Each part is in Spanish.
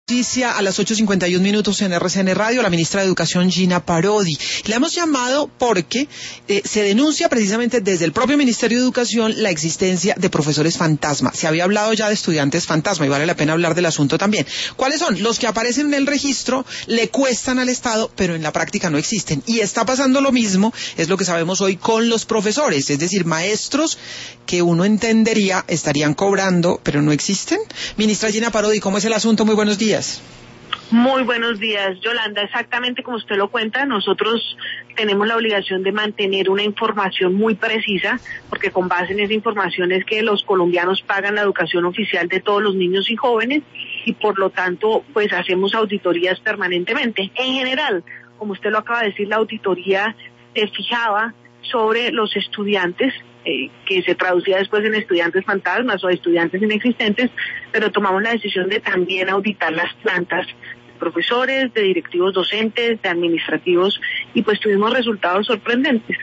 Noticia a las 8:51 en RCN Radio, la ministra de Educación Gina Parodi. La hemos llamado porque se denuncia precisamente desde el propio Ministerio de Educación la existencia de profesores fantasma. Se había hablado ya de estudiantes fantasma y vale la pena hablar del asunto también. ¿Cuáles son? Los que aparecen en el registro, le cuestan al Estado, pero en la práctica no existen. Y está pasando lo mismo, es lo que sabemos hoy, con los profesores, es decir, maestros que uno entendería estarían cobrando, pero no existen. Ministra Gina Parodi, ¿cómo es el asunto? Muy buenos días. Muy buenos días, Yolanda. Exactamente como usted lo cuenta, nosotros tenemos la obligación de mantener una información muy precisa, porque con base en esa información es que los colombianos pagan la educación oficial de todos los niños y jóvenes y por lo tanto pues hacemos auditorías permanentemente. En general, como usted lo acaba de decir, la auditoría se fijaba sobre los estudiantes, que se traducía después en estudiantes fantasmas o estudiantes inexistentes, pero tomamos la decisión de también auditar las plantas de profesores, de directivos docentes, de administrativos, y pues tuvimos resultados sorprendentes.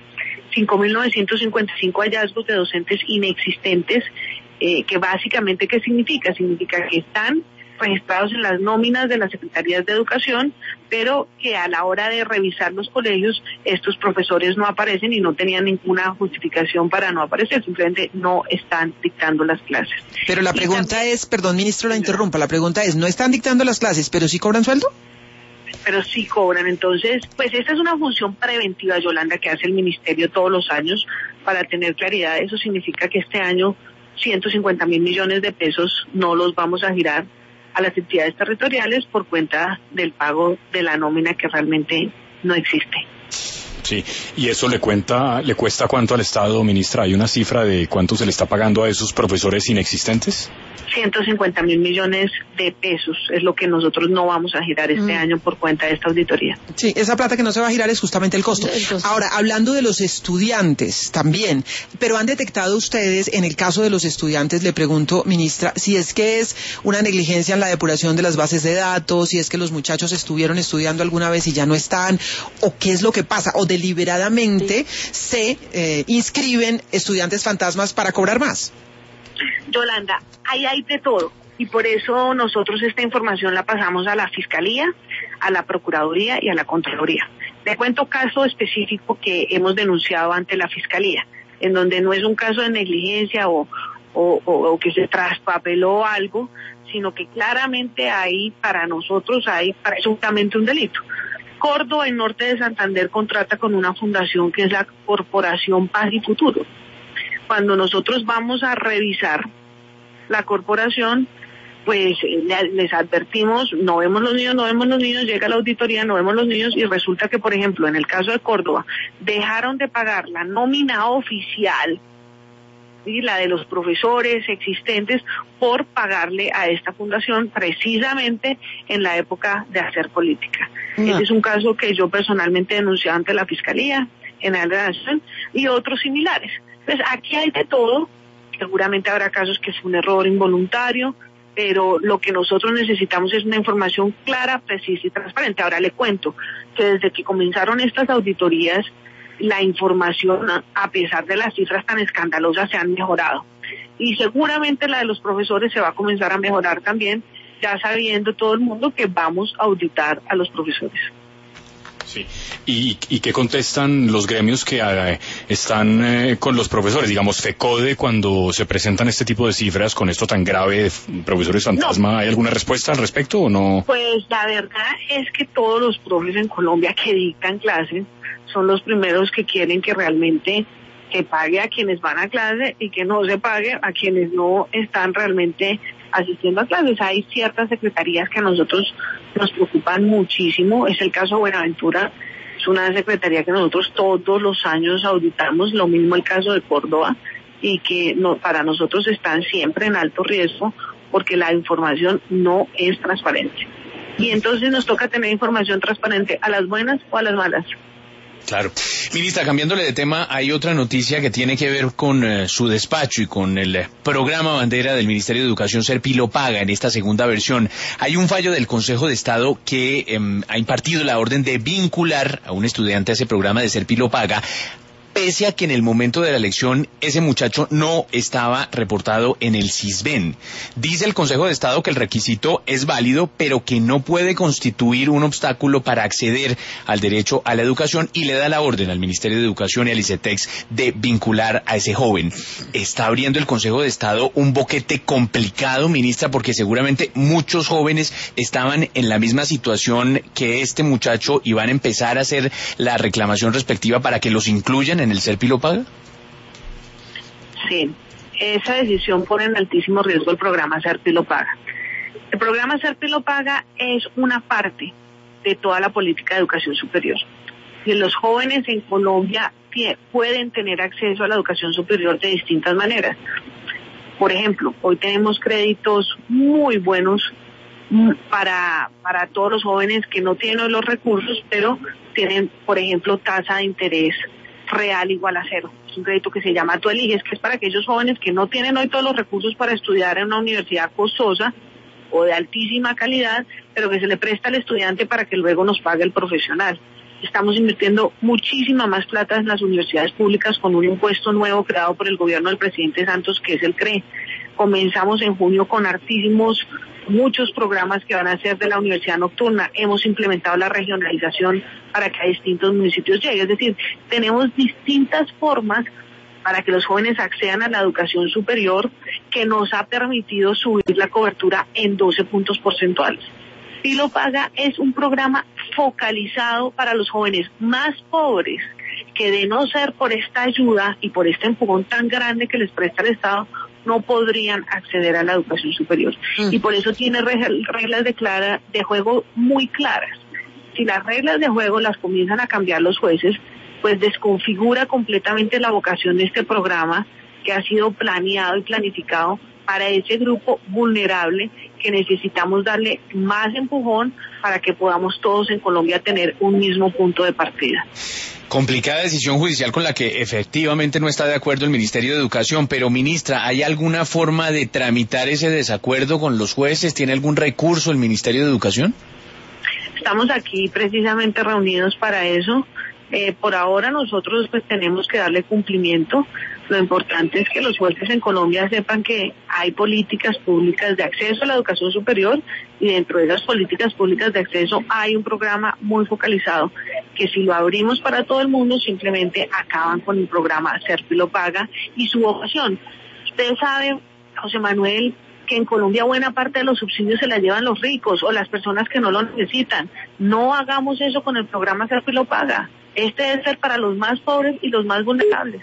5.955 hallazgos de docentes inexistentes, que básicamente, ¿qué significa? Significa que están registrados en las nóminas de las secretarías de educación, pero que a la hora de revisar los colegios, estos profesores no aparecen y no tenían ninguna justificación para no aparecer, simplemente no están dictando las clases. Pero la pregunta es, perdón, ministro, la interrumpa, la pregunta es, ¿no están dictando las clases, pero sí cobran sueldo? Pero sí cobran. Entonces, pues esta es una función preventiva, Yolanda, que hace el ministerio todos los años para tener claridad. Eso significa que este año 150.000 millones de pesos no los vamos a girar a las entidades territoriales por cuenta del pago de la nómina que realmente no existe. Sí, y eso le cuesta cuánto al Estado, ministra. ¿Hay una cifra de cuánto se le está pagando a esos profesores inexistentes? 150.000 millones de pesos es lo que nosotros no vamos a girar este año por cuenta de esta auditoría. Sí, esa plata que no se va a girar es justamente el costo. Ahora, hablando de los estudiantes también, pero han detectado ustedes, en el caso de los estudiantes, le pregunto, ministra, si es que es una negligencia en la depuración de las bases de datos, si es que los muchachos estuvieron estudiando alguna vez y ya no están, o qué es lo que pasa, o deliberadamente se inscriben estudiantes fantasmas para cobrar más. Yolanda, ahí hay de todo y por eso nosotros esta información la pasamos a la Fiscalía, a la Procuraduría y a la Contraloría. Le cuento caso específico que hemos denunciado ante la Fiscalía, en donde no es un caso de negligencia o que se traspapeló algo, sino que claramente ahí para nosotros hay presuntamente un delito. Córdoba, en norte de Santander, contrata con una fundación que es la Corporación Paz y Futuro. Cuando nosotros vamos a revisar la corporación, pues les advertimos, no vemos los niños, llega la auditoría, no vemos los niños y resulta que, por ejemplo, en el caso de Córdoba, dejaron de pagar la nómina oficial, ¿sí?, la de los profesores existentes, por pagarle a esta fundación precisamente en la época de hacer política. Ese es un caso que yo personalmente denuncié ante la Fiscalía General de la Nación y otros similares. Pues aquí hay de todo, seguramente habrá casos que es un error involuntario, pero lo que nosotros necesitamos es una información clara, precisa y transparente. Ahora le cuento que desde que comenzaron estas auditorías, la información, a pesar de las cifras tan escandalosas, se han mejorado. Y seguramente la de los profesores se va a comenzar a mejorar también, ya sabiendo todo el mundo que vamos a auditar a los profesores. Sí. ¿Y qué contestan los gremios que están con los profesores? Digamos, FECODE, cuando se presentan este tipo de cifras con esto tan grave de profesores fantasma, no. ¿Hay alguna respuesta al respecto o no? Pues la verdad es que todos los profes en Colombia que dictan clases son los primeros que quieren que realmente se pague a quienes van a clase y que no se pague a quienes no están realmente asistiendo a clases. Hay ciertas secretarías que a nosotros nos preocupan muchísimo. Es el caso de Buenaventura, es una secretaría que nosotros todos los años auditamos, lo mismo el caso de Córdoba, y que para nosotros están siempre en alto riesgo porque la información no es transparente. Y entonces nos toca tener información transparente a las buenas o a las malas. Claro. Ministra, cambiándole de tema, hay otra noticia que tiene que ver con su despacho y con el programa bandera del Ministerio de Educación Serpilopaga en esta segunda versión. Hay un fallo del Consejo de Estado que ha impartido la orden de vincular a un estudiante a ese programa de Serpilopaga pese a que en el momento de la elección ese muchacho no estaba reportado en el Sisbén. Dice el Consejo de Estado que el requisito es válido, pero que no puede constituir un obstáculo para acceder al derecho a la educación, y le da la orden al Ministerio de Educación y al ICETEX de vincular a ese joven. Está abriendo el Consejo de Estado un boquete complicado, ministra, porque seguramente muchos jóvenes estaban en la misma situación que este muchacho y van a empezar a hacer la reclamación respectiva para que los incluyan en el Ser Pilo Paga. Sí, esa decisión pone en altísimo riesgo el programa Ser Pilo Paga. El programa Ser Pilo Paga es una parte de toda la política de educación superior. Y los jóvenes en Colombia pueden tener acceso a la educación superior de distintas maneras. Por ejemplo, hoy tenemos créditos muy buenos para todos los jóvenes que no tienen hoy los recursos, pero tienen, por ejemplo, tasa de interés real igual a cero. Es un crédito que se llama Tú Eliges, que es para aquellos jóvenes que no tienen hoy todos los recursos para estudiar en una universidad costosa o de altísima calidad, pero que se le presta al estudiante para que luego nos pague el profesional. Estamos invirtiendo muchísima más plata en las universidades públicas con un impuesto nuevo creado por el gobierno del presidente Santos, que es el CRE. Comenzamos en junio con muchos programas que van a ser de la universidad nocturna. Hemos implementado la regionalización para que a distintos municipios llegue. Es decir, tenemos distintas formas para que los jóvenes accedan a la educación superior, que nos ha permitido subir la cobertura en 12 puntos porcentuales. Pilo Paga es un programa focalizado para los jóvenes más pobres, que de no ser por esta ayuda y por este empujón tan grande que les presta el Estado, no podrían acceder a la educación superior. Y por eso tiene reglas de juego muy claras. Si las reglas de juego las comienzan a cambiar los jueces, pues desconfigura completamente la vocación de este programa, que ha sido planeado y planificado para ese grupo vulnerable, que necesitamos darle más empujón para que podamos todos en Colombia tener un mismo punto de partida. Complicada decisión judicial con la que efectivamente no está de acuerdo el Ministerio de Educación, pero ministra, ¿hay alguna forma de tramitar ese desacuerdo con los jueces? ¿Tiene algún recurso el Ministerio de Educación? Estamos aquí precisamente reunidos para eso. Por ahora nosotros pues tenemos que darle cumplimiento. Lo importante es que los jueces en Colombia sepan que hay políticas públicas de acceso a la educación superior, y dentro de esas políticas públicas de acceso hay un programa muy focalizado, que si lo abrimos para todo el mundo simplemente acaban con el programa Ser Pilo Paga y su vocación. Usted sabe, José Manuel, que en Colombia buena parte de los subsidios se la llevan los ricos o las personas que no lo necesitan. No hagamos eso con el programa Ser Pilo Paga. Este debe ser para los más pobres y los más vulnerables.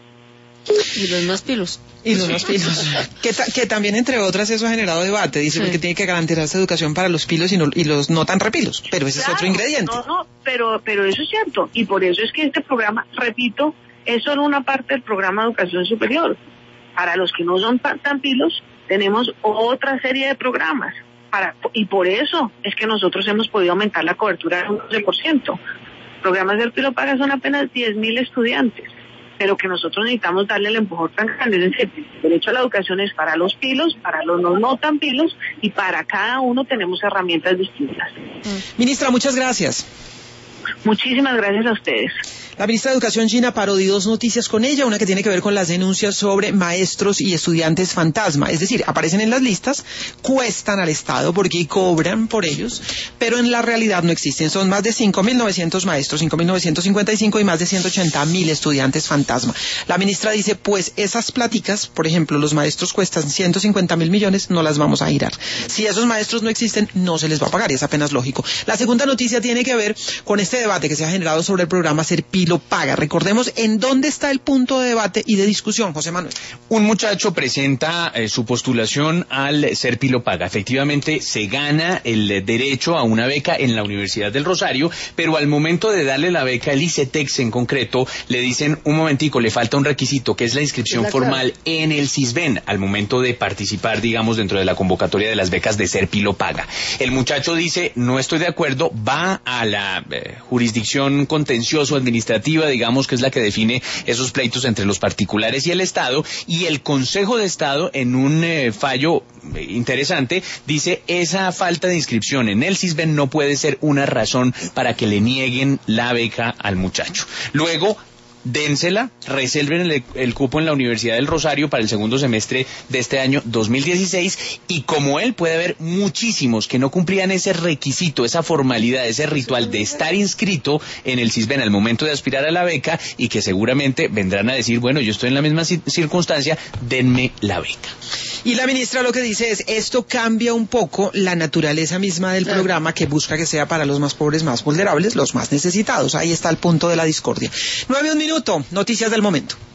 Y los más pilos. Y los más pilos. Que también, entre otras, eso ha generado debate. Dice que tiene que garantizarse educación para los pilos y los no tan repilos. Pero ese es otro ingrediente. Pero eso es cierto. Y por eso es que este programa, repito, es solo una parte del programa de educación superior. Para los que no son tan pilos, tenemos otra serie de programas. Y por eso es que nosotros hemos podido aumentar la cobertura en un 12%. Programas del Pilo Paga son apenas 10.000 estudiantes, pero que nosotros necesitamos darle el empujón tan grande. Es decir, el derecho a la educación es para los pilos, para los no tan pilos, y para cada uno tenemos herramientas distintas. Ministra, muchas gracias. Muchísimas gracias a ustedes. La ministra de Educación, Gina Parodi, dos noticias con ella, una que tiene que ver con las denuncias sobre maestros y estudiantes fantasma, es decir, aparecen en las listas, cuestan al Estado porque cobran por ellos, pero en la realidad no existen. Son más de 5.900 maestros, 5.955 y más de 180.000 estudiantes fantasma. La ministra dice, pues esas pláticas, por ejemplo, los maestros cuestan 150.000 millones, no las vamos a girar. Si esos maestros no existen, no se les va a pagar, y es apenas lógico. La segunda noticia tiene que ver con este debate que se ha generado sobre el programa Ser Pilo Paga. Recordemos en dónde está el punto de debate y de discusión, José Manuel. Un muchacho presenta su postulación al Ser Pilo Paga. Efectivamente, se gana el derecho a una beca en la Universidad del Rosario, pero al momento de darle la beca, el ICETEX en concreto, le dicen, un momentico, le falta un requisito, que es la inscripción formal en el Sisbén, al momento de participar, digamos, dentro de la convocatoria de las becas de Ser Pilo Paga. El muchacho dice, no estoy de acuerdo, va a la jurisdicción contencioso administrativa, digamos, que es la que define esos pleitos entre los particulares y el Estado, y el Consejo de Estado, en un fallo interesante, dice, esa falta de inscripción en el Sisbén no puede ser una razón para que le nieguen la beca al muchacho. Luego, dénsela, reserven el cupo en la Universidad del Rosario para el segundo semestre de este año 2016, y como él puede haber muchísimos que no cumplían ese requisito, esa formalidad, ese ritual de estar inscrito en el CISBEN al momento de aspirar a la beca, y que seguramente vendrán a decir, bueno, yo estoy en la misma circunstancia, denme la beca. Y la ministra lo que dice es, esto cambia un poco la naturaleza misma del programa, que busca que sea para los más pobres, más vulnerables, los más necesitados. Ahí está el punto de la discordia. 9:01, noticias del momento.